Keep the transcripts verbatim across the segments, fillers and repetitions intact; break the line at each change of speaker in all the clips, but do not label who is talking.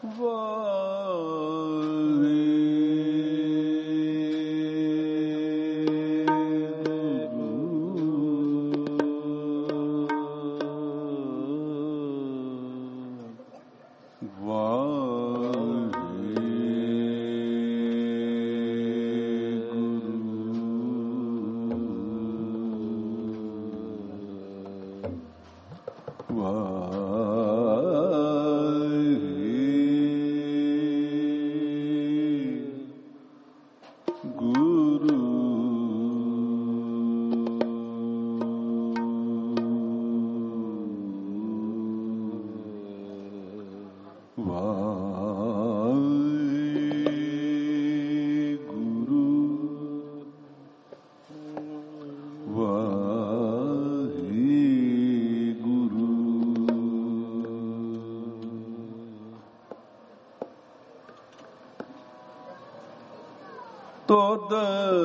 ਤੁਧ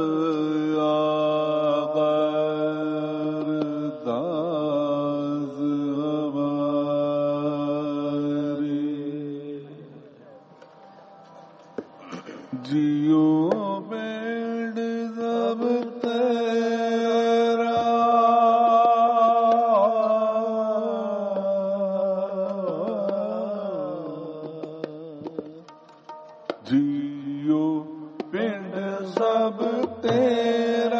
ਅਰਦਾਸ ਹਮਾਰੀ ਜਿਉ ਬੇੜ ਸਭ ਤੇਰਾ ਜਿਉ ਪਿੰਡ ਸਭ ਤੇਰਾ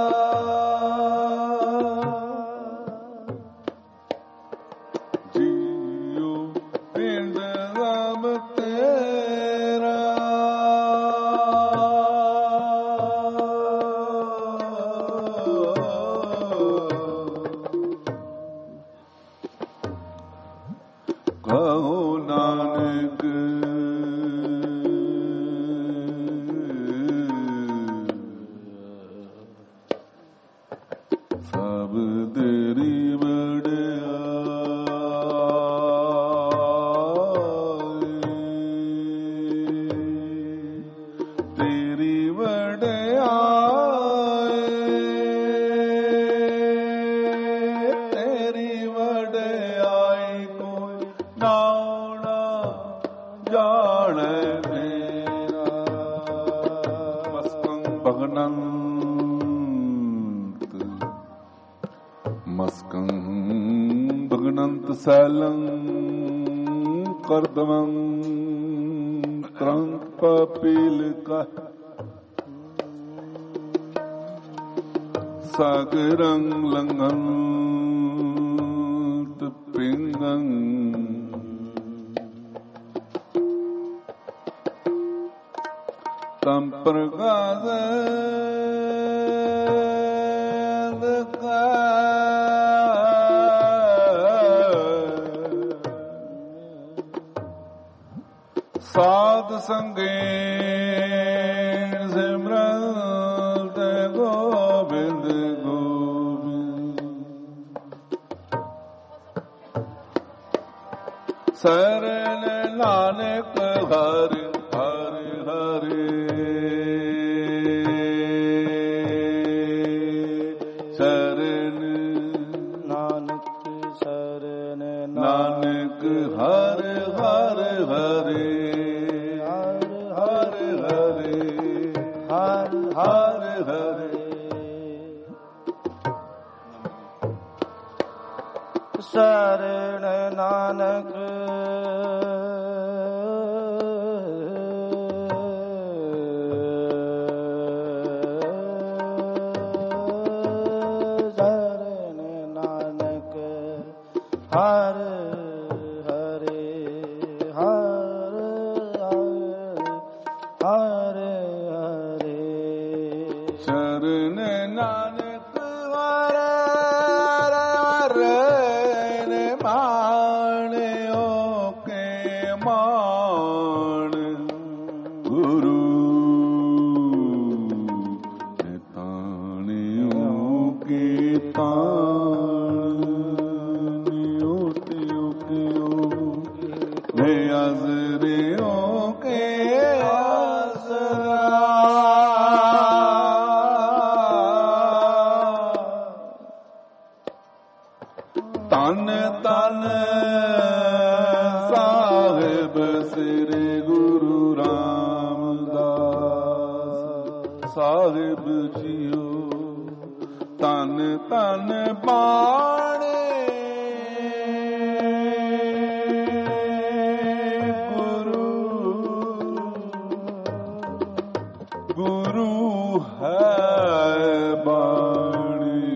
ਜਿਉ ਪਿੰਡ ਸਭ ਤੇਰਾ ਕਹੋ ਨਾਨਕ ਸਭ ਤੇਰੀ ਵਡਿਆਈ ਤੇਰੀ ਵਡਿਆਈ ਤੇਰੀ ਵਡਿਆਈ ਕੋਈ ਨਾਉ ਨਾ ਜਾਣੈ ਮੇਰਾ ਮਸਕੰ ਭਗਨੰ ਮਸਕੰ ਭਗਨੰਤ ਸੈਲੰ ਕਰਦਮੰ ਤਰੰਕ ਪਪੀਲਿਕਾ ਸਾਗਰੰ ਲੰਘੰਤ ਪਿੰਗੰ ਤਮ ਪ੍ਰਗਾਦ ਸਾਧ ਸੰਗੇ ਸਿਮਰਤ ਗੋਬਿੰਦ ਗੋਬਿੰਦ ਸਰਨ ਨਾਨਕ ਹਰਿ ਹਰਿ ਹਰਿ ਸਰਨ ਨਾਨਕ ਸਰਨ ਨਾਨਕ ਹਰਿ ਹਰਿ ਹਰਿ ਹਰ ਹਰੇ ਸਰਨ ਨਾਨਕ ਸਰਨ ਨਾਨਕ ਹਰ ਹਰੇ ਹਰ ਹਰ ਸ਼ਰਨ ਨਾਨਕ ਹਰਿ ਹਰਿ ਨੇ ਮਾਣਿਓ ਕੇ ਮਾਣ ਗੁਰੂ ਨੇ ਤਾਣਿਓ ਕੇ ਤਾਣ ਨਿਉ ਤਿਉ ਕਿਉ ਨੇ ਅਜ਼ਰਿਓ ਕੇ ਆਸਰਾ ਤਨ ਤਨ ਸਾਹਿਬ ਸਾਹਿਬ ਸ੍ਰੀ ਗੁਰੂ ਰਾਮਦਾਸ ਸਾਹਿਬ ਜੀਓ। ਧੰਨ ਧੰਨ ਬਾਣੇ ਗੁਰੂ, ਗੁਰੂ ਹੈ ਬਾਣੀ।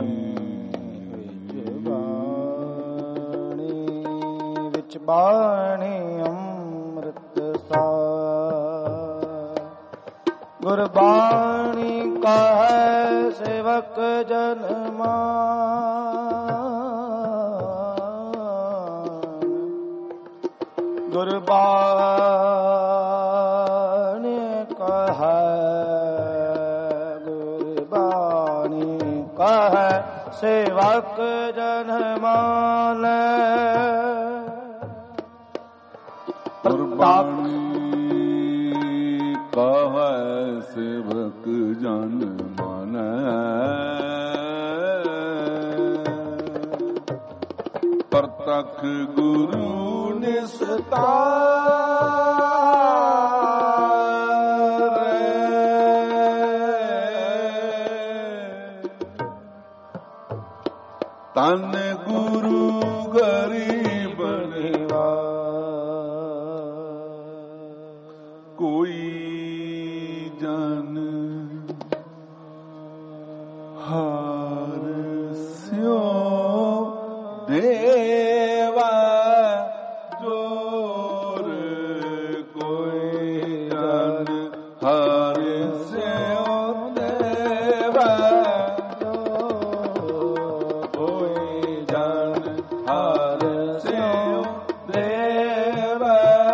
ਵਿੱਚ ਬਾਣੀ ਅੰਮ੍ਰਿਤ ਸਾਰ, ਗੁਰਬਾਣੀ ਕਹੈ ਸੇਵਕ ਜਨ ਮਾਨ। ਗੁਰਬਾਣੀ ਕਹੈ, ਗੁਰਬਾਣੀ ਕਹੈ ਸੇਵਕ ਜਨ ਮਾਨ।
ਗੁਰਬਾਣੀ ਕਹੈ ਸੇਵਕ ਜਨ ਮਾਨੈ। ਪ੍ਰਤੱਖ ਗੁਰੂ ਨਿਸਤਾਰ। ਧੰਨ ਗੁਰੂ ਗਰੀਬ ਨਿਵਾਜ। ਕੋਈ ਜਨ ਹਰਿ ਸਿਉ ਦੇਵਾ ਜੋਰ। ਕੋਈ ਜਨ ਹਰਿ ਸਿਉ ਦੇਵਾ ਜੋਰ। ਕੋਈ ਜਨ ਹਰਿ ਸਿਉ ਦੇਵਾ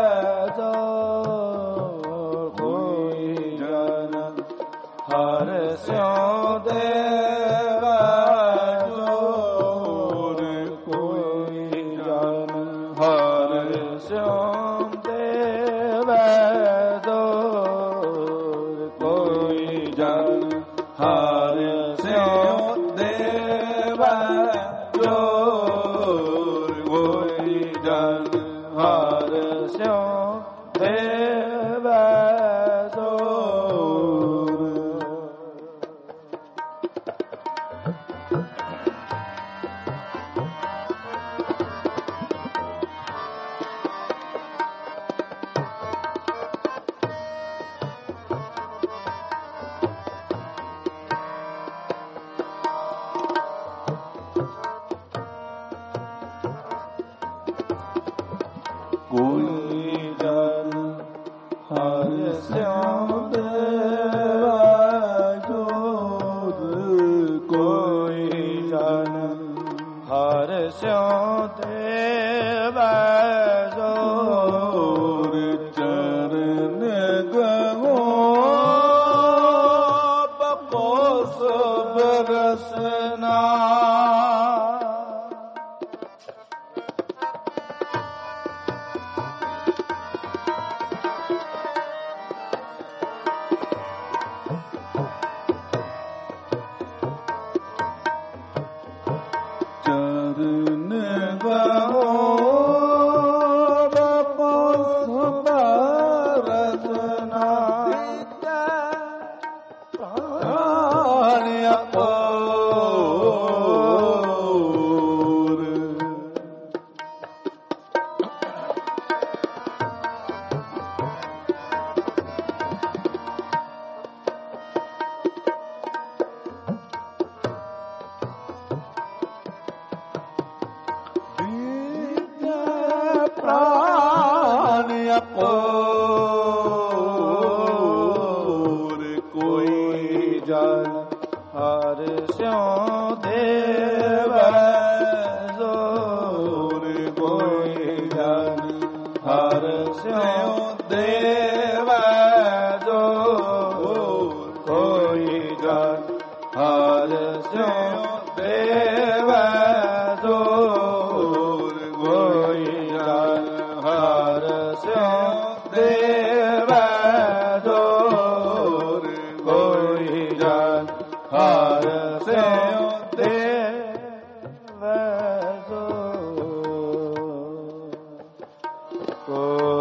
ਜੋਰ। ਕੋਈ ਜਨ ਹਰਿ ਸਿਉ ਦੇਵਾ ਜੋਰ। ਕੋਈ ਜਨ ਹਰਿ ਸਿਉ ਦੇਵਾ ਜੋਰ। ਕੋਈ ਜਨ ਹਰਿ ਸਿਉ ਦੇਵਾ ਜੋਰ। ਕੋਈ ਜਨ ਹਰਿ ਸਿਉ ਦੇਵਾ ਜੋਰ। ਕੋਈ ਜਨ ਹਰਿ ਸਿਉ ਦੇਵਾ ਜੋਰ। ਕੋਈ ਜਨ ਹਰਿ ਸਿਉ ਦੇਵਾ ਜੋਰ। ਚਰਨ ਗਹੋ ਬਪੋਸ ਬਰਸਨਾ। ਚਰਨ ਗਹੋ ਬਪੋਸ ਬਰਸਨਾ। ਪ੍ਰਾਣ ਅਪੋਰ। ਪ੍ਰਾਣ ਅਪੋਰ। ਕੋਈ ਜਨ ਹਰਿ ਸਿਉ ਦੇਵਾ ਜੋਰ। ਕੋਈ ਜਨ ਹਰਿ ਸਿਉ ਦੇਵਾ ਜੋਰ। ਕੋਈ ਜਨ ਹਰਿ ਸਿਉ ਦੇਵਾ ਜੋਰ। ਕੋਈ ਜਨ ਹਰਿ ਸਿਉ ਦੇਵਾ ਜੋਰ। ਕੋਈ ਜਨ ਹਰਿ ਸਿਉ ਦੇਵਾ ਜੋਰ। ਕੋਈ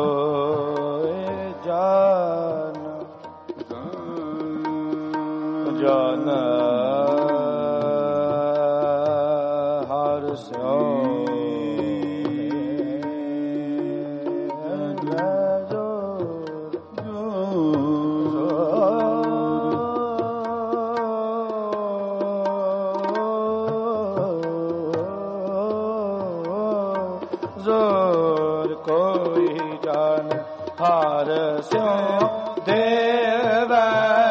कोई जान हार स्यों देवै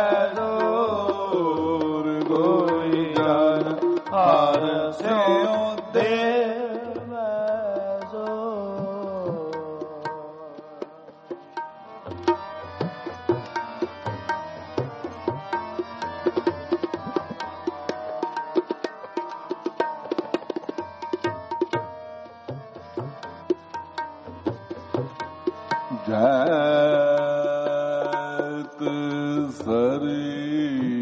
दूर कोई जान हार स्यों देवै दूर।
ਜੈਤ ਸਰੀ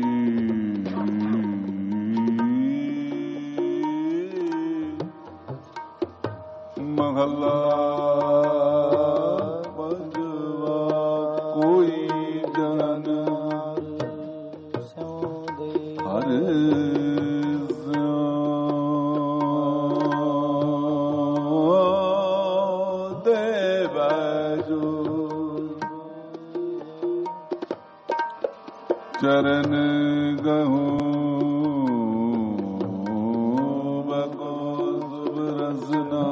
ਮਹਲਾ ਪੰਜਵਾ ਕੋਈ ਜਨ ਹਰ ਚਰਨ ਗਹੂੰ ਬਕੋ ਸੁਬਰਸਨਾ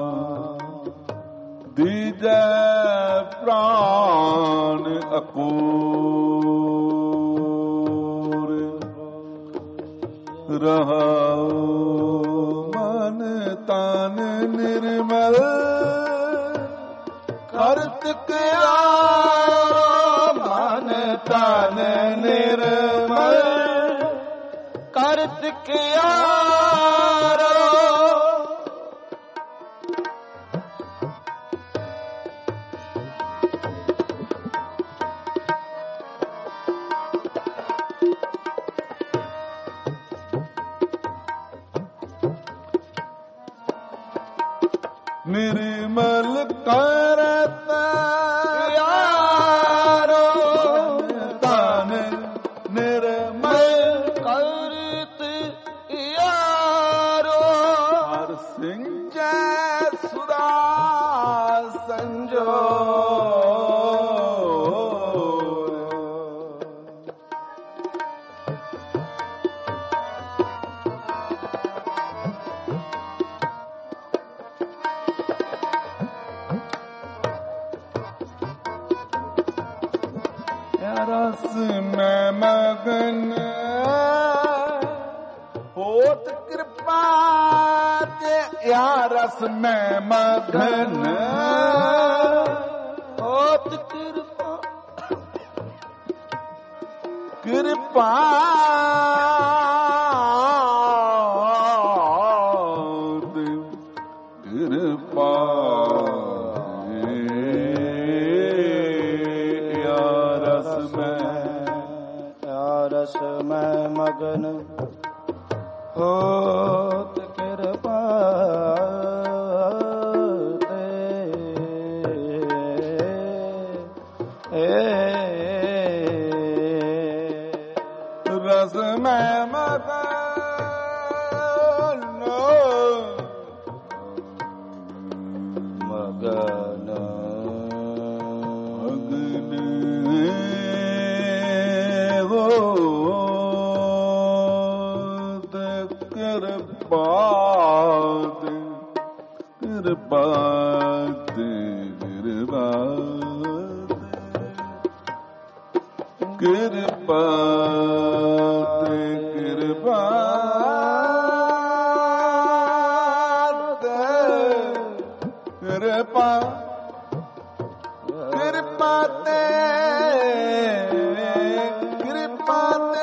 ਦੀਜੈ ਪ੍ਰਾਨ ਅਕੂਰ ਰਹਾਉ ਮਨ ਤਨ ਨਿਰਮਲ ਕਰਤ ਕਿਆ ਮਨ ਤਨ ਨਿਰਮਲ
ਕਰਤ ਕਿਆਰੋ
ਨਿਰਮਲ ਕਰਤ
ਕਿਆਰੋ
ਤਨ ਨਿਰਮਲ
ਕਰਤ ਕਿਆਰੋ
ਹਰ ਸਿੰਘੈ ਸੁਰਾ ਸੰਜੋ रस में मगन होत कृपा ते या रस में मगन
होत कृपा
कृपा कृपा
रस में मगन होत कृपा ते
रस में मगन
मगन
ਕਿਰਪਾਤ ਕਿਰਪਾਤ ਕਿਰਪਾਤ ਕਿਰਪਾਤ ਕਿਰਪਾਤ ਕਿਰਪਾ ਕਿਰਪਾਤੇ ਕਿਰਪਾਤੇ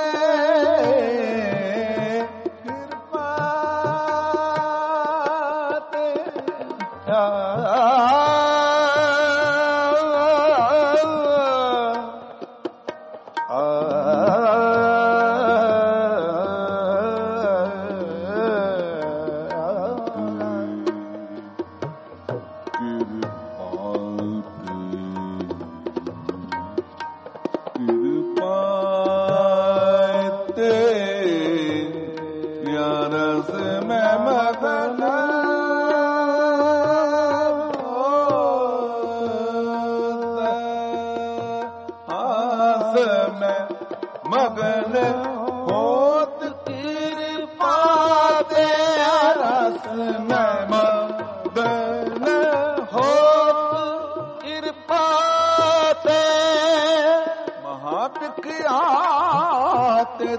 ਮਗਨ ਹੋਤ ਕਿਰਪਾ ਤੇ ਰਸ ਮੈਂ ਮਗਨ ਹੋਤ ਬਿਕਿਆ ਤੇ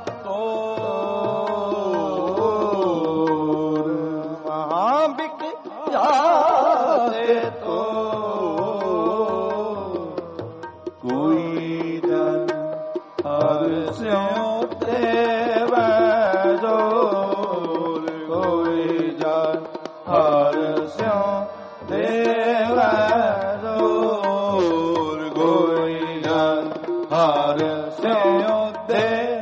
ਤੋਰ
ਮਹਾ ਬਿਕਿਆ ਤੇ ਤੋਰ ਕੋਈ ਜਨ ਹਰ ਸਿਉ ਦੇਵੈ ਜੋਰ ਕੋਈ ਜਨ ਹਰ ਸਿਉ ਦੇਵੈ ਜੋਰ ਕੋਈ ਜਨ ਹਰ ਸਿਉ ਦੇ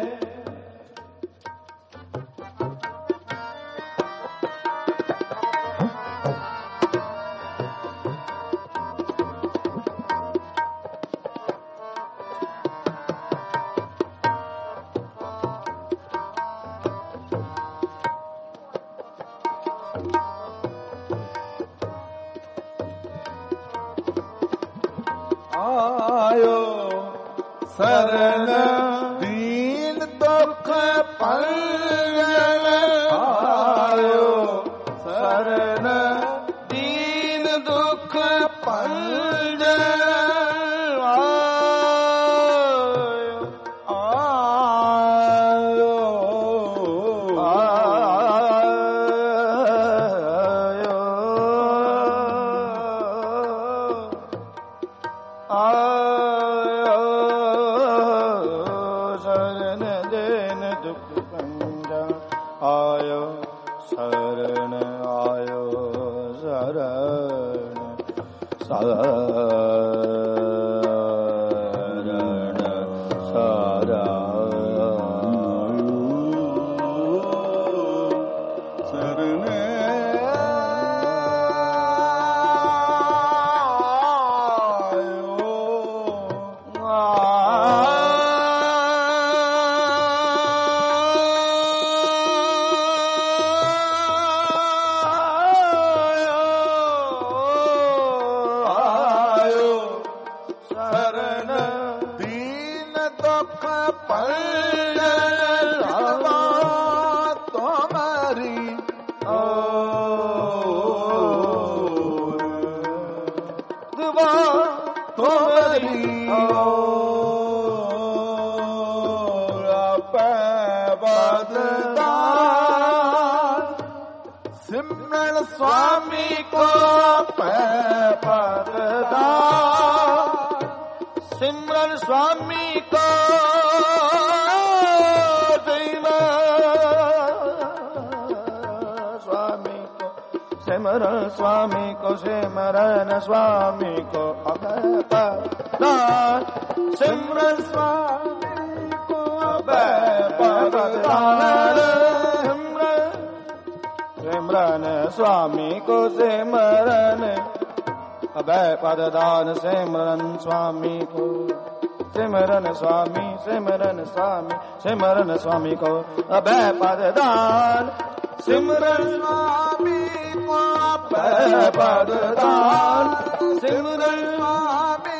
ਆਇਓ ਸਰਨ ਦੀਨ ਦੁਖ ਪਲਣ ਆਇਓ
ਸਰਨ
ਦੀਨ ਦੁਖ ਪਲਣ ਆਇਓ ਆਇਓ
ਆਇਓ ਸਰਨ ਦੇਨ ਦੁਖ ਪੰਜਾ ਆਇਓ ਸਰਨ ਆਇਓ ਸਰਨ ਸਰਨ ਸਾਰਾ
ਸਰਨ ਦੀਨ ਦੁਖ ਪਲਣ ਰਵਾ ਤੁਮਰੀ ਓਰ
ਦੁਆ
ਤੁਮਰੀ ਓਰ ਆਪੈ ਬਦਦਾਨ ਸਿਮਰਨ ਸੁਆਮੀ ਕੋ ਪੈ
ਪਦਦਾਨ ਸਿਮਰਨ ਸੁਆਮੀ ਕੋ ਸੁਆਮੀ ਕੋ ਸਿਮਰਨ ਸੁਆਮੀ ਕੋ ਸਿਮਰਨ ਸੁਆਮੀ ਕੋ ਅਭੈ ਪਦਦਾਨ ਸਿਮਰਨ ਸੁਆਮੀ ਕੋ ਅਭੈ ਪਦਦਾਨ ਸਿਮਰਨ ਸੁਆਮੀ ਕੋ ਸਿਮਰਨ ਅਭੈ ਪਦਦਾਨ ਸਿਮਰਨ ਸੁਆਮੀ ਕੋ ਸਿਮਰਨ ਸੁਆਮੀ ਸਿਮਰਨ ਸੁਆਮੀ ਸਿਮਰਨ ਸੁਆਮੀ ਕੋ ਅਭੈ ਪਦਦਾਨ ਸਿਮਰਨ ਸੁਆਮੀ ਕੋ ਅਭੈ ਪਦਦਾਨ ਸਿਮਰਨ ਸੁਆਮੀ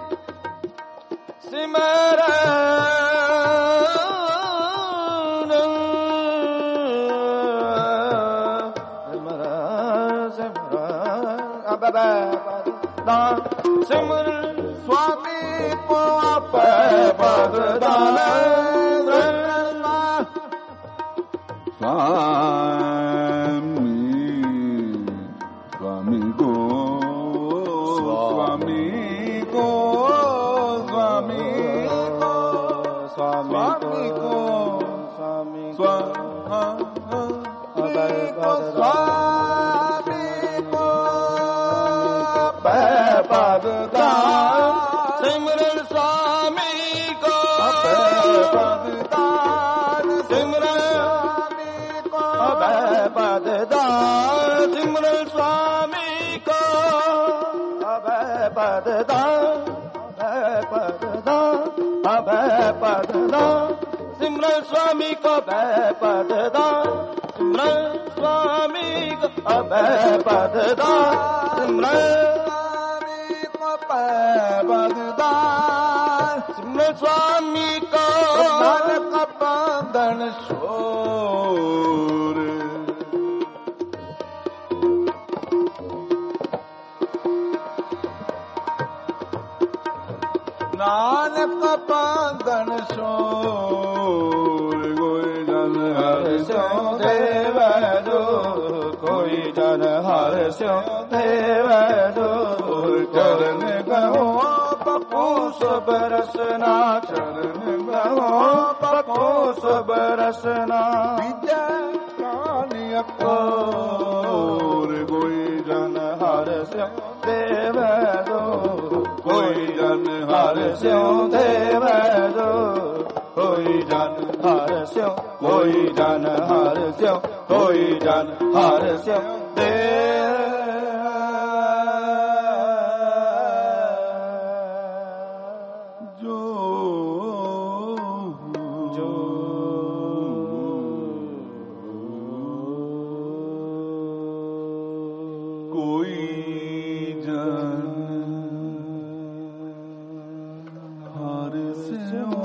ਸਿਮਰਨ ਅਭੈ ਪਦਦਾਨ ਸਿਮਰਨ
ਸੁਆਮੀ ਕੋ ਆਪੈ ਬਦਦਾਨ ਸੁਆਮੀ ਸੁਆਮੀ ਕੋ ਸੁਆਮੀ ਕੋ ਸੁਆਮੀ ਕੋ
ਸੁਆਮੀ ਕੋ ਸੁਆਮੀ
ਸੁਆਮੀ ਕੋ ਅਭੈ ਸੁਆਮੀ ਕੋ ਅਭੈ ਬਦਦਾਨ
ਸਿਮਰਨ ਸੁਆਮੀ ਕੋ
ਅਭੈ ਬਦਦਾਨ
ਸਿਮਰਨ
ਸੁਆਮੀ ਕੋ
ਅਭੈ ਪਦਦਾਨ ਸਿਮਰਨ ਸੁਆਮੀ ਕੋ ਅਭੈ ਪਦਦਾਨ ਅਭੈ ਪਦਦਾਨ ਅਭੈ ਪਦਦਾਨ ਸਿਮਰਨ ਸੁਆਮੀ ਕੋ ਅਭੈ ਪਦਦਾਨ ਸਿਮਰਨ ਸੁਆਮੀ ਕੋ ਅਭੈ ਪਦਦਾਨ ਸਿਮਰਨ
ਬਦਦਾਨ
ਸਿਮਰਨ ਸੁਆਮੀ ਕੋ
ਨਾਨਕ ਬੰਧਨ ਛੋਰ ਨਾਨਕ ਪਾਂਦਣ ਸੋਰ ਕੋਈ ਜਨ ਹਰਿ ਸਿਉ ਦੇਵੈ ਜੋ
ਕੋਈ ਜਨ ਹਰਿ ਸਿਉ ਦੇਵੈ ਜੋ
ਚਰਨ ਕਹੋ
ਪਪੂ ਸਭ ਰਸਨਾ
ਚਰਨ
ਕਹੋ ਪਪੂ ਸਭ ਰਸਨਾ
ਵਿਜੈ ਕਾਨਿ ਅਕੋਰ ਕੋਈ ਜਨ
ਹਰਿ ਸਿਉ ਦੇਵੈ ਜੋ
ਕੋਈ ਜਨ
ਹਰਿ ਸਿਉ ਦੇਵੈ ਜੋ ਕੋਈ ਜਨ ਹਰਿ ਸਿਉ ਕੋਈ ਜਨ ਹਰਿ ਸਿਉ ਕੋਈ ਜਨ ਹਰਿ ਸਿਉ ਦੇ
ਜੋ
ਜੋ
ਕੋਈ ਜਨ ਹਰਿ ਸਿਉ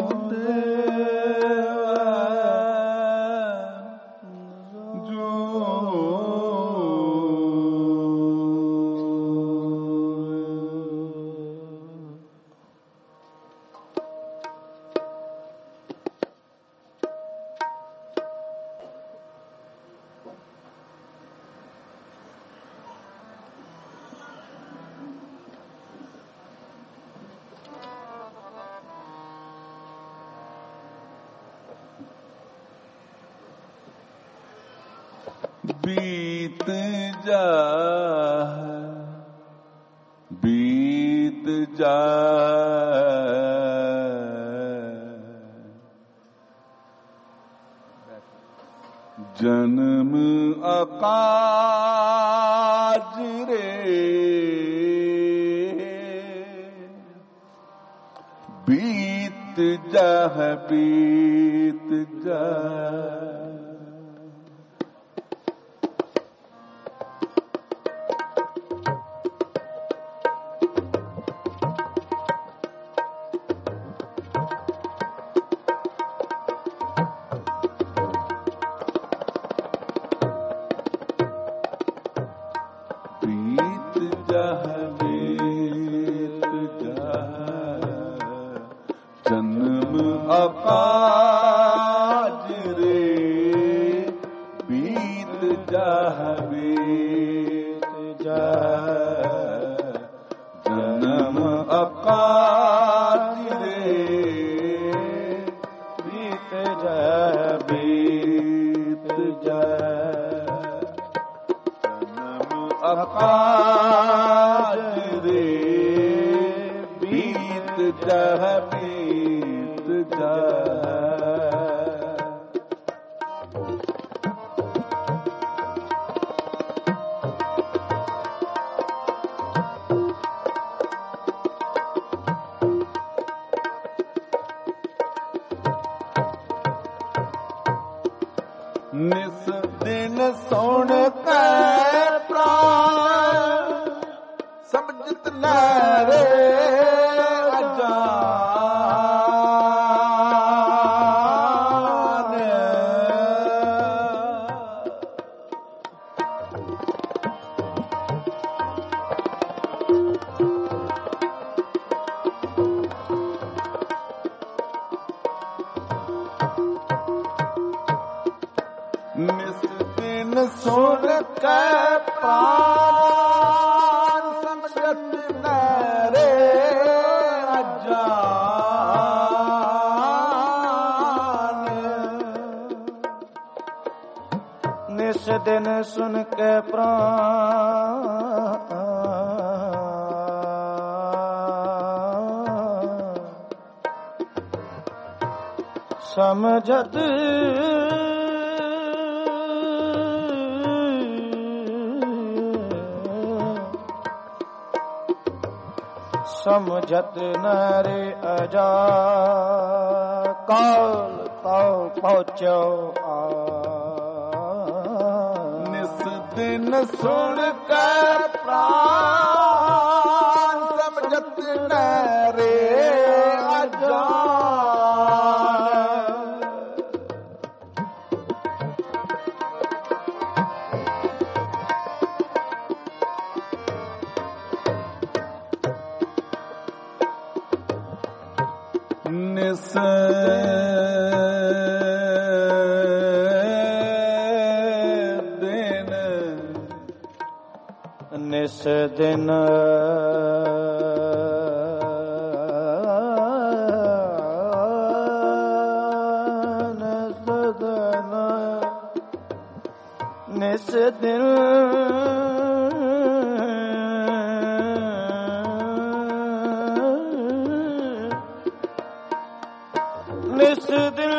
बीत जाए बीत जाए जन्म अकाज रे बीत जाए बीत जाए निस दिन सुन के प्राण समझत न रे अजान निस दिन सुन के प्राण समझत न रे अजान
निस दिन सुन के प्राण समझत समझत नरे अजा काल ताऊ पहुँचो आ
निस दिन सुन के प्राण समझत न रे अजान
ਨਿਸ ਦਿਨ ਨਿਸ ਦਿਨ ਨਿਸ ਦਿਨ ਨਿਸ ਦਿਨ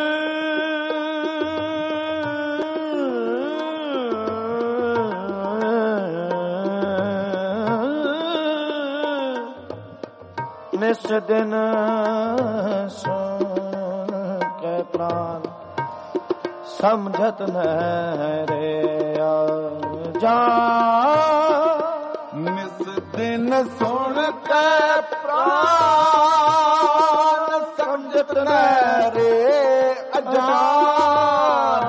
ਨਿਸ ਦਿਨ ਸੁਣ ਕੇ ਪ੍ਰਾਨ ਸਮਝਤ ਨ ਰੇ ਜਾ ਨਿਸ ਦਿਨ ਸੁਣ ਕੇ ਪ੍ਰਾਨ ਸਮਝਤ ਨ ਰੇ ਅਜਾਨ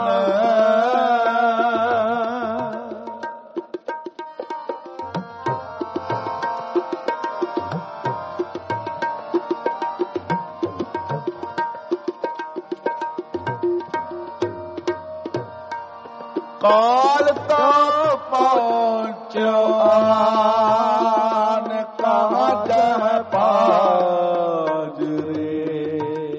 ਕਾਲ ਤੋਂ ਪਹੁੰਚਿਓ ਆਨ ਕਾਜ ਪਾਜਰੇ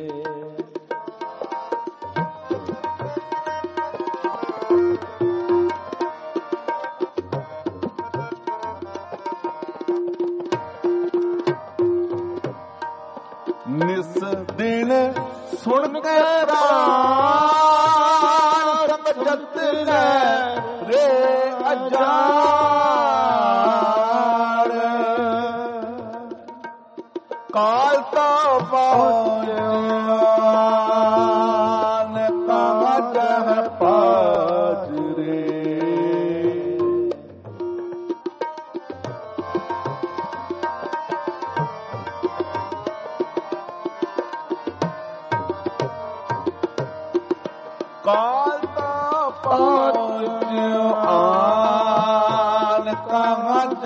ਨਿਸ ਦਿਨ ਸੁਣ ਕੇ ਪ੍ਰਾਨ ਸਮਝਤ ਨ ਰੇ ਅਜਾਨ ਕਾਲ ਤੋਂ ਪਹੁੰਚਿਆਨ ਕਾਜ ਪਾਜਰੇ ਕਾਲ ਤੋਂ ਪਹੁੰਚਿਓ ਆਨ ਕਾਜ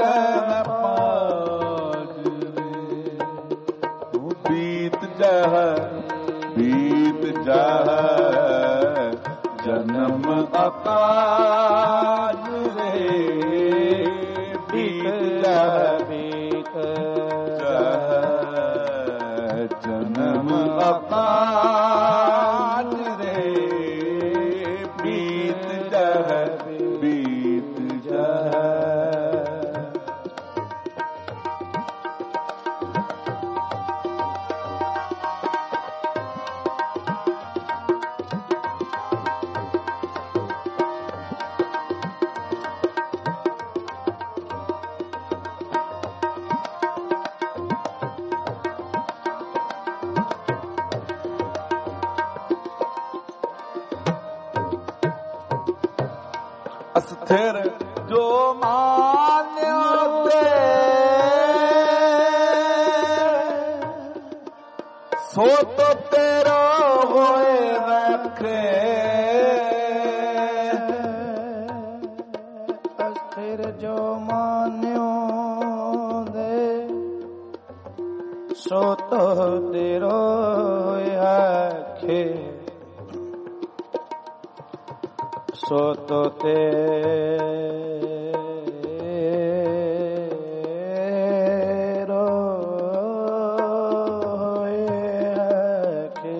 ਪਾਜਰੇ ਤੂੰ ਬੀਤ ਜਹ ਬੀਤ ਜਹ ਜਨਮ ਅਕਾਜ ਰੇ ਬੀਤ ਜਹ ਬੀਤ ਜਹ ਜਨਮ ਅਕਾਜ ਰੇ ਬੀਤ ਜਹ ਬੀਤ ਜਹ ਅਸਥਿਰ ਜੋ ਮਾਨਿਓ ਤੇ ਸੋ ਤੋ ਤੇਰਾ ਹੋਏ ਰੱਖੇ ਅਸਥਿਰ ਜੋ ਮਾਨਿਓ ਦੇ ਸੋ ਤੋ ਤੇਰਾ ਹੋਏ ਰੱਖੇ ਸੋ ਤੋ ਤੇਰੋ ਹੋਏ ਕੇ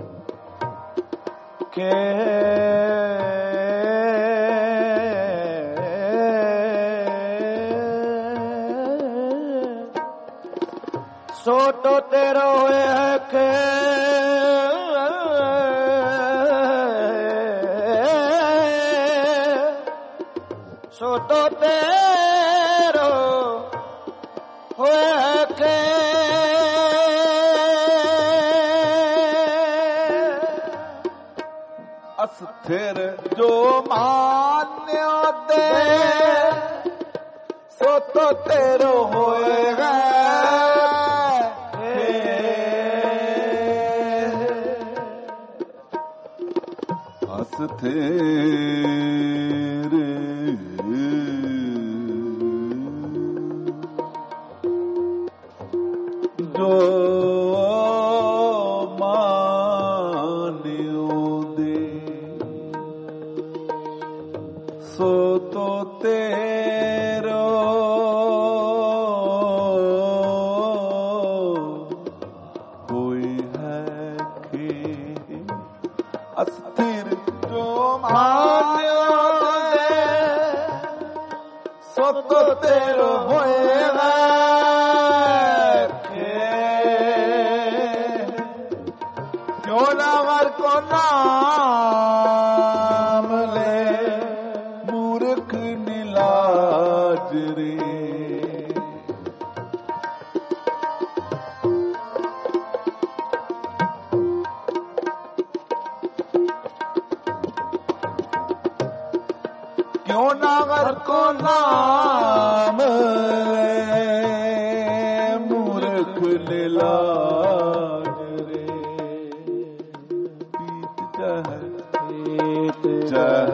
ਕੇ ਸੋ ਤੋ ਤੇਰੋ ਹੋਏ ਕੇ ਸੋ ਤੋ ਤੇਰੋ ਹੋਏ ਕੇ ਅਸਥਿਰ ਜੋ ਮਾਨਿਓ ਦੇ ਸੋ ਤੋ ਤੇਰੋ ਹੋਏਗਾ ਅਸਥਿਰ ਜੋ ਅਸਥਿਰ ਜੋ ਮਾਨਿਓ ਦੇ ਸੁਖ ਤੇਰੋ ਹੋਏਗਾ ਕਿਉਂ ਨਾ ਵਰ ਕੋ ਨਾਮ ਲੈ ਮੂਰਖ ਨਿਲਾਜ ਰੇ क्यों नागर को नाम ले मूर्ख लीलाज रे बीत जह जह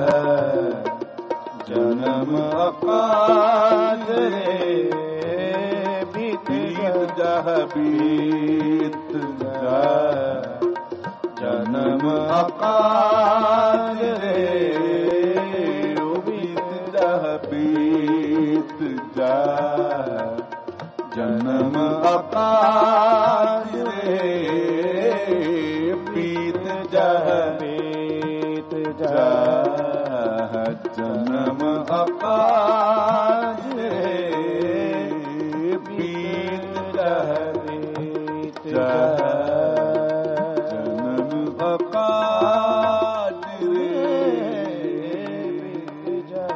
जन्म अकाज रे बीत जह बीत जह जन्म अकाज रे बीत जा जन्म अकाज रे बीत जा बीत जा जन्म अकाज रे बीत जा बीत जा जन्म अकाज रे बीत जा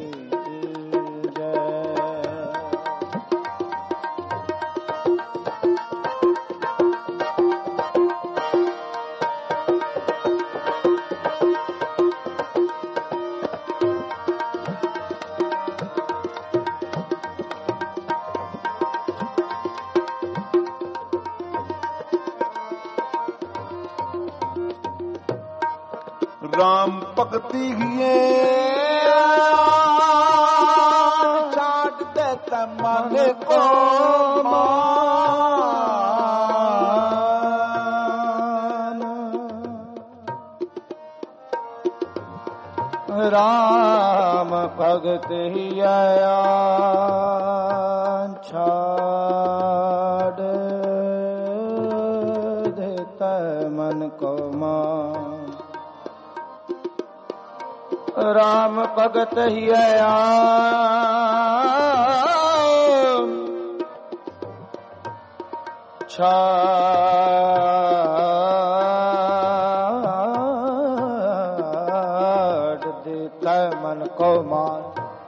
राम भगती हिए छाट देता मन को मान राम भगत हिया छाट देता मन को मान राम भगत हिया छाड़ देता मन को मान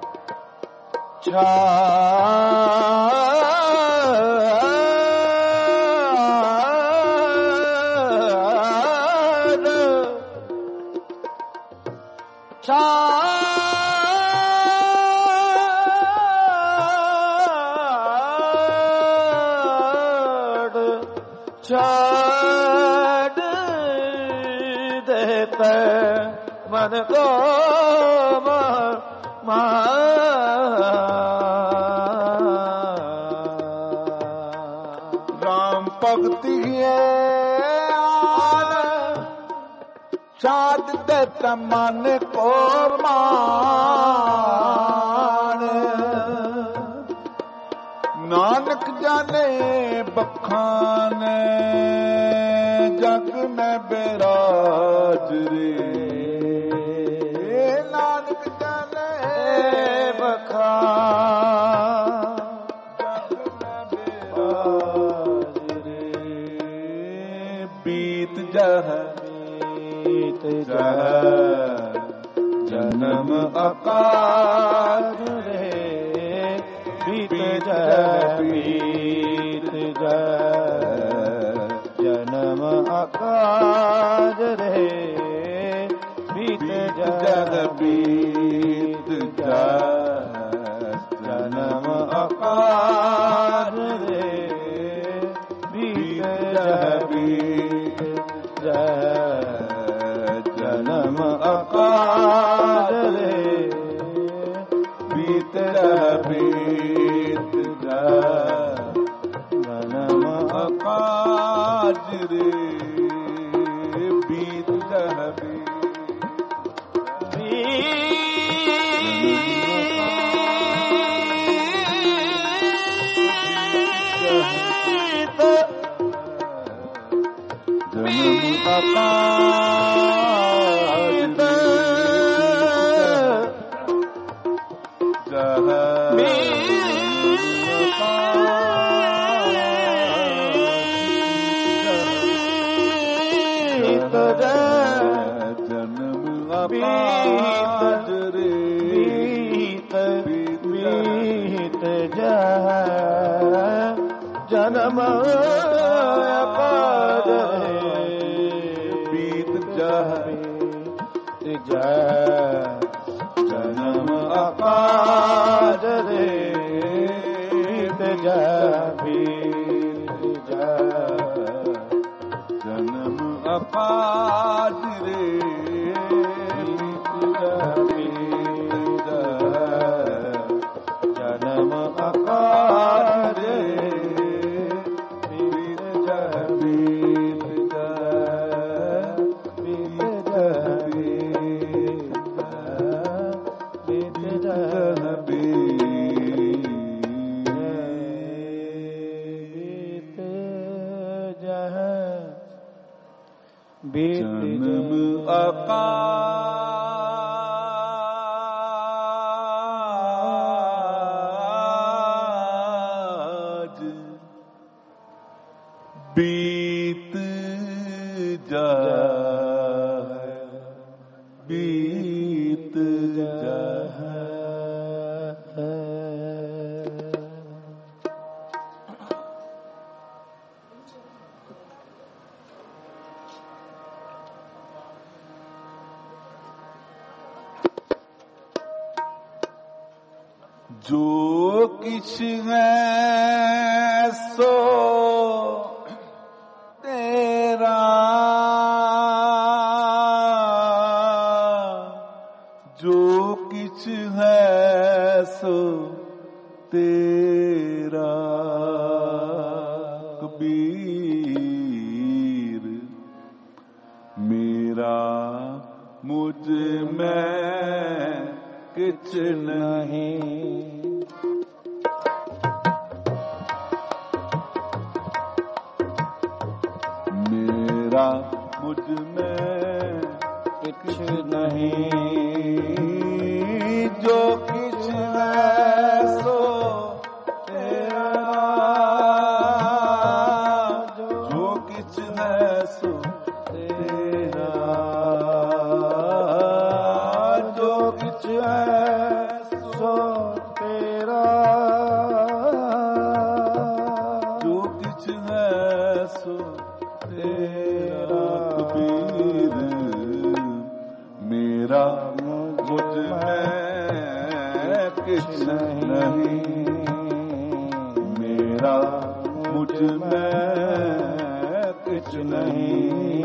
छाड़ देता मन को राम भक्ति छाड़ देता मन को मान नानक जाने बखाने जग में बेराज रे नानक जाने बखान जग में बेराज रे बीत जह बीत जह जन्म अकाज रे बीत जह बीत जह जन्म अकाज रे बीत जह बीत जह जन्म अकाज रे बीत जह बीत जह जन्म अकाज रे बीत जह बीत जन्म अकाज रे बीत जह बीत जन्म अकाज जन्म बीत रे बीत बीत जाए जन्म अपाद बीत जाए जन्म अपाद रे बीत जाए जन्म अपाद रे जन्म अपाद रे जन्म अकाज बीत जाए बीत जाए जो किछ है सो तेरा जो किछ है सो तेरा कबीर मेरा मुझ में किछ नहीं मेरा मुझ में कुछ नहीं जो कुछ है सो तेरा जो कुछ है सो तेरा जो कुछ है सो तेरा जो कुछ है सो तेरा कबीर मेरा मुझ में कुछ नहीं मेरा मुझ में कुछ नहीं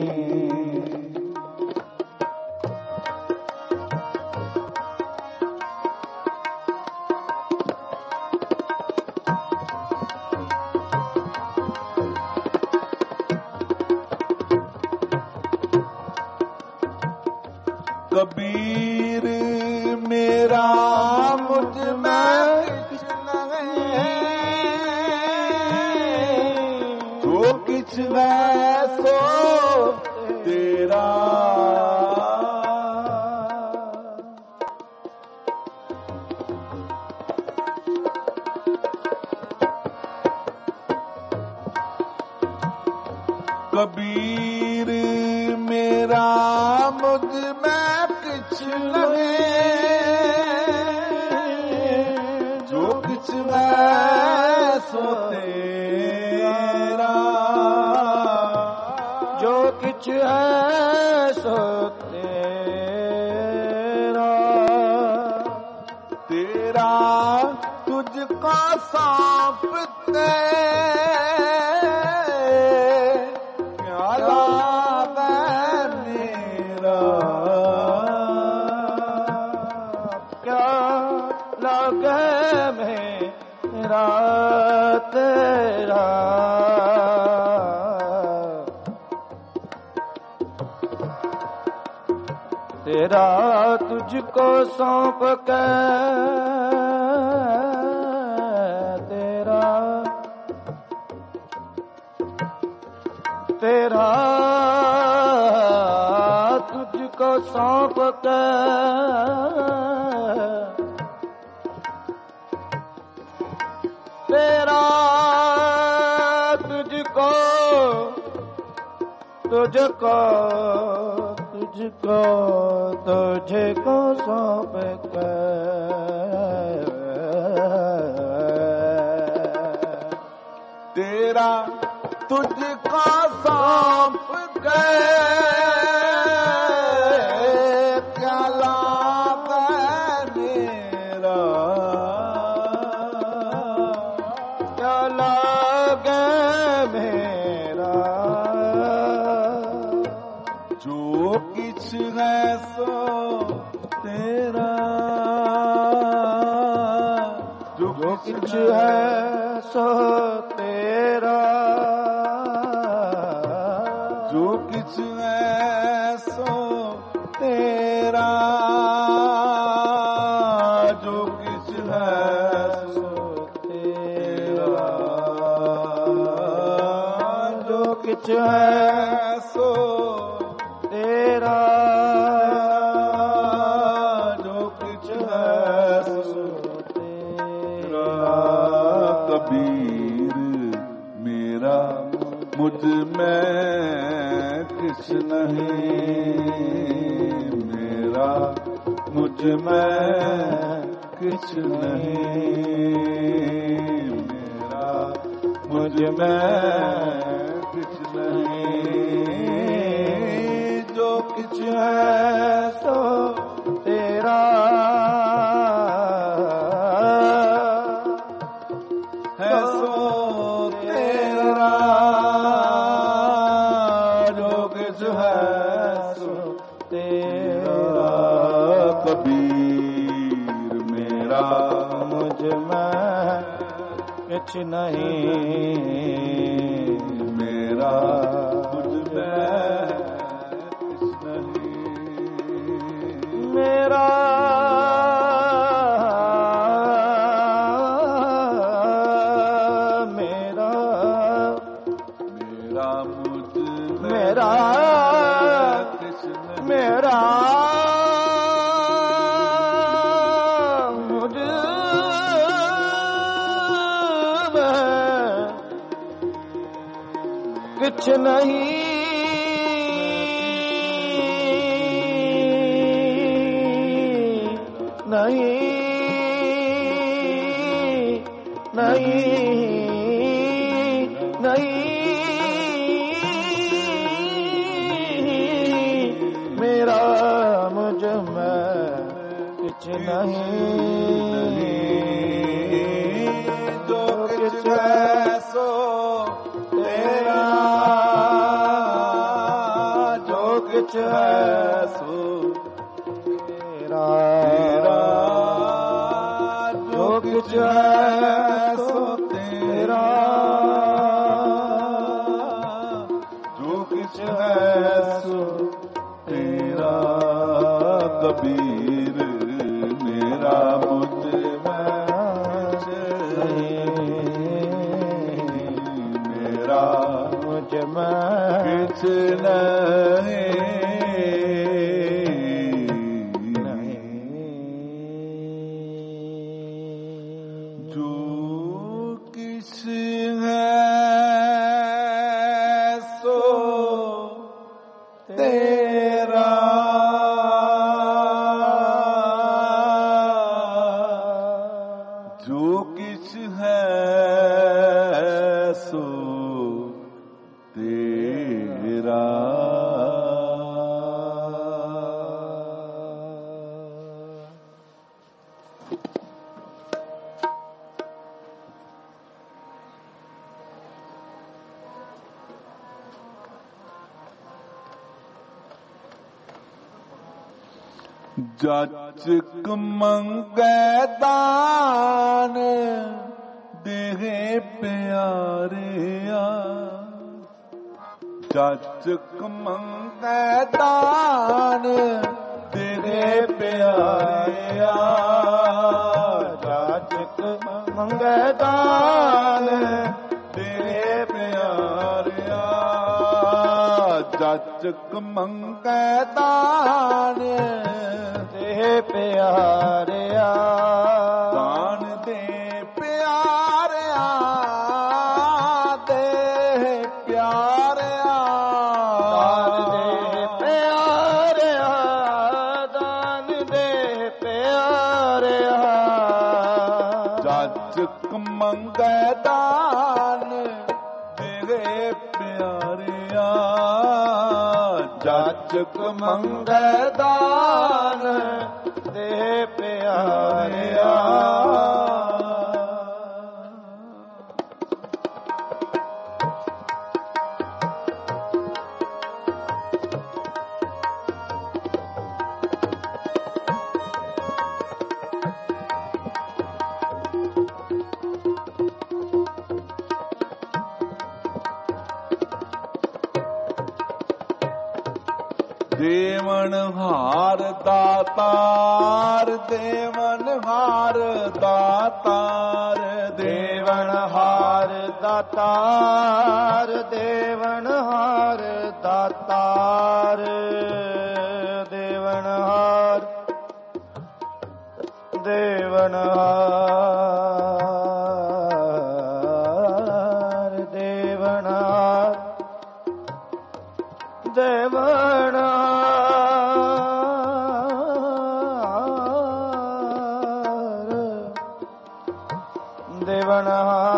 कबीर मेरा मुझ में कुछ नहीं जो कुछ है सो तेरा कबीर मेरा मुझ में कुछ नहीं जो कुछ है सो तेरा जो कुछ है सो तेरा तेरा तुझको सौंपते तेरा तेरा तुझको सौंप के तेरा तेरा तुझको सौंप के तेरा तुझको तुझको तुझको तुझको सौंप कर
तेरा तुझको सौंप कर क्या लाभ मेरा
क्या लागे मेरा
जो किछ है सो तेरा
जो किछ है सो तेरा
जो किछ है सो तेरा जो किछ है सो तेरा
जो किछ है
सो
तेरा
जो किछ है सो तेरा कबीर मेरा मुझ में किछ नहीं मेरा मुझ में किछ नहीं मेरा मुझ में किछ नहीं जो किछ है
सो तेरा
है सो तेरा जो किछ है सो तेरा कबीर मेरा
मुझ में कुछ नहीं
मेरा मुझ में कुछ नहीं
मेरा मेरा
मेरा मुझ में
मेरा
कुछ नहीं
मेरा मुझ में कुछ नहीं नहीं नहीं नहीं मेरा मुझ में कुछ नहीं
जो कुछ है सो तेरा जो कुछ है सो
तेरा
जो कुछ है सो तेरा जो कुछ है सो तेरा कबीर मेरा मुझ में मेरा
मुझ में
कुछ नहीं जो किस है सो तेरा जो किस है सो तेरा जाचक मंगे दान देहे प्यारिया जाचक मंगे दान देहे प्यारिया
जाचक मंगे दान
देहे प्यारिया जाचक मंगे दान
दे प्यारिया
दान दे प्यारिया दे प्यारिया
ਤੇਰੇ ਪਿਆਰਿਆ ਜਾਚਕ ਮੰਗੈ ਦਾਨ ਦੇ ਪਿਆਰਿਆ ਦੇਵਨ ਹਾਰ ਦਾਤਾਰ ਦੇਵਨ ਹਾਰ ਦਾਤਾਰ ਦੇਵਨ ਹਾਰ ਦਾਤਾਰ ਦੇਵਨ ਹਾਰ ਦਾਤਾਰ ਦੇਵਨ ਹਾਰ ਦੇਵਨ ਹਾਰ ਦੇਵਨ ਹਾਰ ਦੇਵਨ ਦੇਵਨ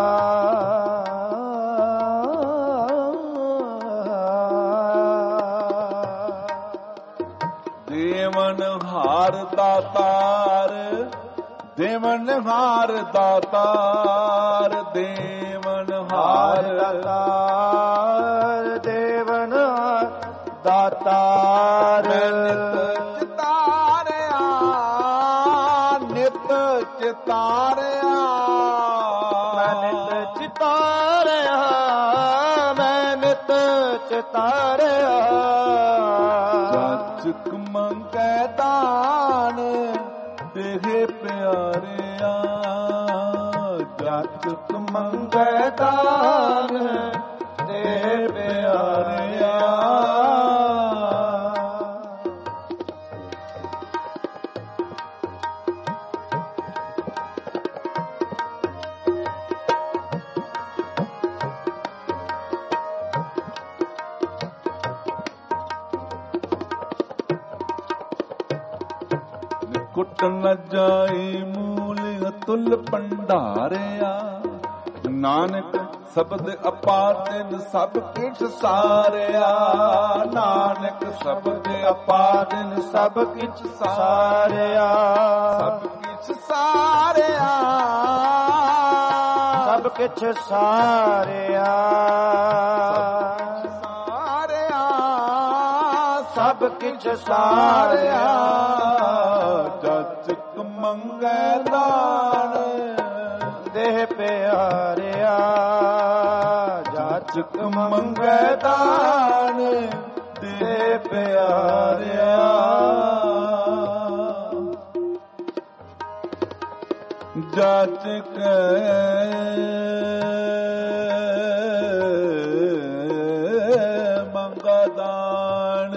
ਦੇਵਨ ਹਾਰ ਦਾਤਾਰ ਦੇਵਨ ਹਾਰ ਦਾਤਾਰ ਦੇਵਨ ਹਾਰ ਦਾਤਾਰ ਦੇਵਨ ਦਾਤਾਰ ਨਿਤ ਚਿਤਾਰਿਆ ਨਿਤ ਚਿਤਾਰਿਆ ਮੈਂ ਨਿਤ ਚਿਤਾਰਿਆ ਮੈਂ ਨਿਤ ਚਿਤਾਰਿਆ ਜਾਚਕ ਮੰਗੈ ਦਾਨ ਤੇਰੇ ਪਿਆਰਿਆ ਜਾਚਕ ਮੰਗੈ ਦਾਨ ਤੇਰੇ ਪਿਆਰਿਆ ਕੁੱਟ ਨ ਜਾਈ ਮੂਲ ਅਤੁਲ ਭੰਡਾਰਿਆ ਨਾਨਕ ਸ਼ਬਦ ਅਪਾਰ ਤਿਨ ਸਭ ਕਿਛ ਸਾਰਿਆ ਨਾਨਕ ਸ਼ਬਦ ਅਪਾਰ ਤਿਨ ਸਭ ਕਿਛ ਸਾਰਿਆ ਸਭ ਕਿਛ ਸਾਰਿਆ ਸਭ ਕਿਛ ਸਾਰਿਆ ਸਭ ਕਿਛ ਸਾਰਿਆ ਜਾਚਕ ਮੰਗੈ ਦਾਨ ਦੇ ਪਿਆਰਿਆ ਜਾਚਕ ਮੰਗੈ ਦਾਨ ਦੇ ਪਿਆਰਿਆ ਜਾਚਕ ਮੰਗੈ ਦਾਨ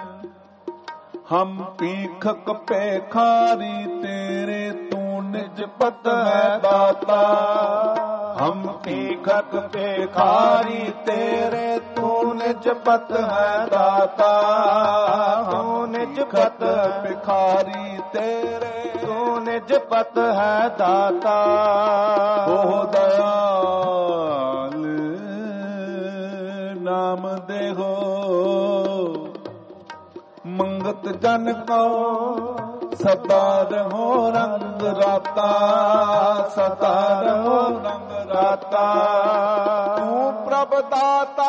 ਹਮ ਭੀਖਕ ਭੇਖਾਰੀ ਤੇਰੇ ਤੂੰ ਨਿਜ ਪਤ ਹੈ ਦਾਤਾ ਹਮ ਭੀਖਕ ਭੇਖਾਰੀ ਤੇਰੇ ਤੂੰ ਨਿਜ ਪਤ ਹੈ ਦਾਤਾ ਤੂੰ ਨਿਜ ਪਤ ਭਿਖਾਰੀ ਤੇਰੇ ਤੂੰ ਨਿਜ ਪਤ ਹੈ ਦਾਤਾ ਓ ਦਇਆਲ ਨਾਮ ਦੇਹੋ ਮੰਗਤ ਜਨ ਕੋ ਸਦਾ ਰਹੋ ਰੰਗ ਰਾਤਾ ਸਦਾ ਰਹੋ ਰੰਗ ਰਾਤਾ ਤੂੰ ਪ੍ਰਭ ਦਾਤਾ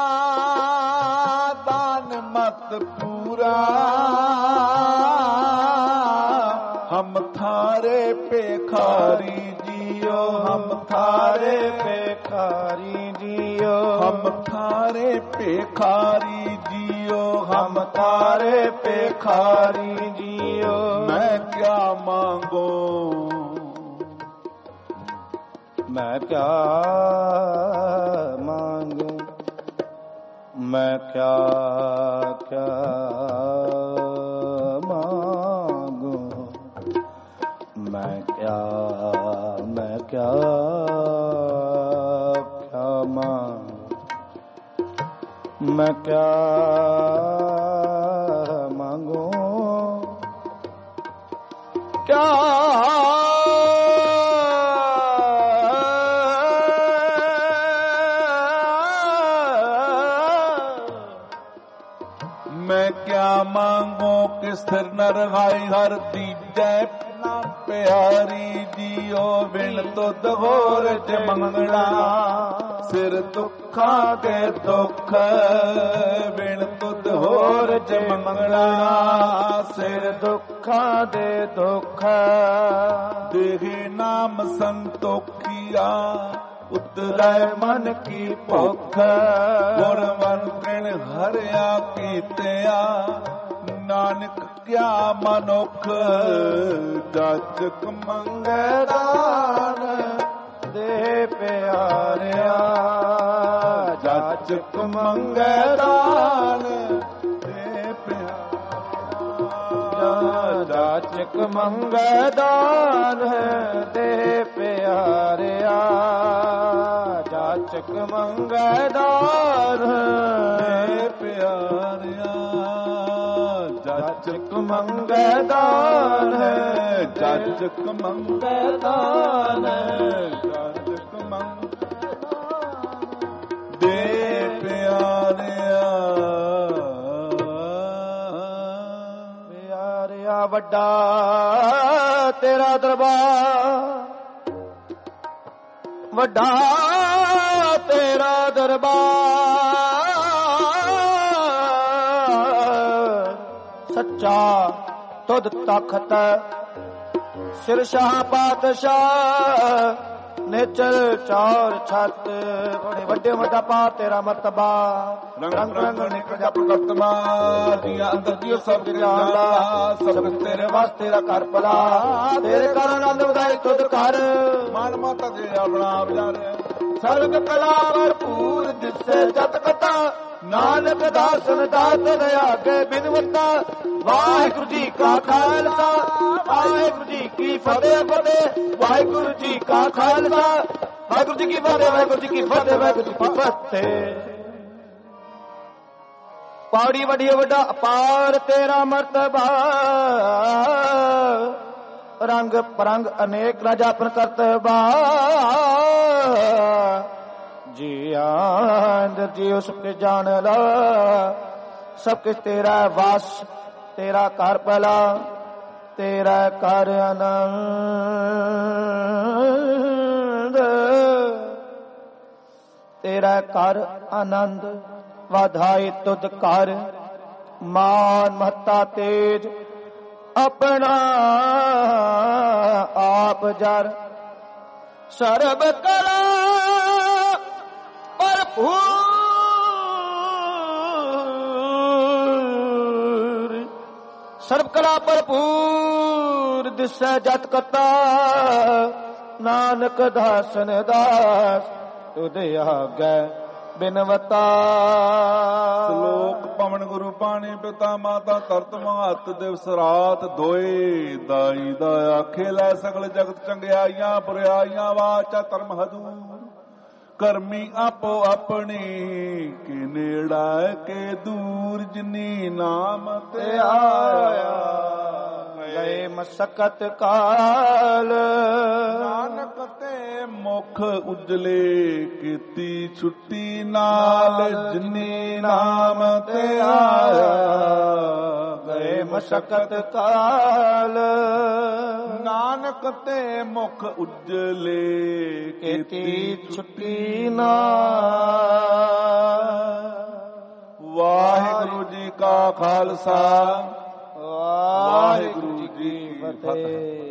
ਦਾਨ ਮਤ ਪੂਰਾ ਹਮ ਥਾਰੇ ਭੇਖਾਰੀ ਜੀਓ ਹਮ ਥਾਰੇ ਭੇਖਾਰੀ ਜੀਓ ਹਮ ਥਾਰੇ ਭੇਖਾਰੀ ਜੀਓ ਹਮ ਤਾਰੇ ਭੇਖਾਰੀ ਜੀਓ ਮੈਂ ਕਿਆ ਮੰਗੋ ਮੈਂ ਕਿਆ ਮੰਗੂ ਮੈਂ ਕਿਆ ਕਿਆ ਮੰਗੂ ਮੈਂ ਕਿਆ ਮੈਂ ਕਿਆ ਕਿਆ ਮੰਗੂ ਮੈਂ ਕਿਆ ਮੰਗੂ ਕਿਆ
मैं क्या मांगो कि सिर न रहाई हर दीजै ना प्यारी जियो बिन तुद होर ज मंगना सिर दुखा के दुख बिन तुद होर ज मंगना
सिर दुखा दे दुख
देहि नाम संतोखिया उतरै मन की भुख गुण वंतण हरिया कीतिया नानक क्या मनुख जाचक मंगै दान
दे प्यारिया
जाचक मंगै दान दे प्यारिया
जाचक मंगै दान दे प्यारिया जाचक मंगै दान
दे प्यारिया
जाचक मंगै दान
जाचक मंगै दान जाचक मंगै दे प्यारिया
प्यारिया वड्डा तेरा दरबार वड्डा तेरा दरबार सच्चा तुद तखत सिर शाह पातशाह नेचर चौर छत बड़े वड्डे वड्डा पा तेरा मरतबा
रंग रंग निकल जा प्रकटमा दिया अंदर दियो सब जाना सब तेरे वास्ते रा कर भला
तेरे कर आनंद उदाई तुद कर
मान माता दे अपना विचार
सर्ग कला भरपूर जिससे जत कथा नानक दासन दात दया के बिनवता वाहिगुरु जी का खालसा वाहिगुरु जी की फतेह फतेह वाहिगुरु जी का खालसा वाहिगुरु जी की फतेह वाहिगुरु जी की फतेह वाहिगुरु जी की फतेह पौड़ी वड्डी वड्डा अपार तेरा मर्तबा रंग परंग अनेक राजा अपन करतबा जी आंद जी उसके जान ला सब कुछ तेरा वास तेरा कर भला तेरा कर आनंद तेरा कर आनंद वाधाई तुद कर मान महता तेज अपना आप जर सर्ब कला भरपूर सर्ब कला भरपूर दिसै जत कता नानक दासन दास तुद आगै बिनवता
ਸ਼ਲੋਕ ਪਵਨ ਗੁਰੂ ਪਾਣੀ ਪਿਤਾ ਮਾਤਾ ਤਰਤ ਮਹਤ ਦਿਵਸ ਰਾਤ ਦੋਏ ਦਾਈ ਦਾ ਆਖੇ ਲੈ ਸਗਲ ਜਗਤ ਚੰਗਿਆਈਆਂ ਬੁਰਾਈਆਂ ਵਾਚਾ ਧਰਮ ਹਦੂ ਕਰਮੀ ਆਪੋ ਆਪਣੀ ਕਿ ਨੇੜਾ ਕੇ ਦੂਰ ਜਿਨੀ ਨਾਮ ਤੇ ਆਇਆ
ਗਏ ਮਸਕਤ ਕਾਲ
ਨਾਨਕ ਤੇ ਮੁਖ ਉਜਲੇ ਕੀਤੀ ਛੁੱਟੀ ਨਾਲ ਜਿਨੀ ਨਾਮ ਤੇ ਆਇਆ
ਗਏ ਮਸਕਤ ਕਾਲ
ਨਾਨਕ ਤੇ ਮੁਖ ਉਜਲੇ
ਕੀਤੀ ਛੁੱਟੀ ਨਾ
ਵਾਹਿਗੁਰੂ ਜੀ ਕਾ ਖਾਲਸਾ
ਵਾਹਿਗੁਰੂ ਜੀ ਕੀ ਫਤਿਹ।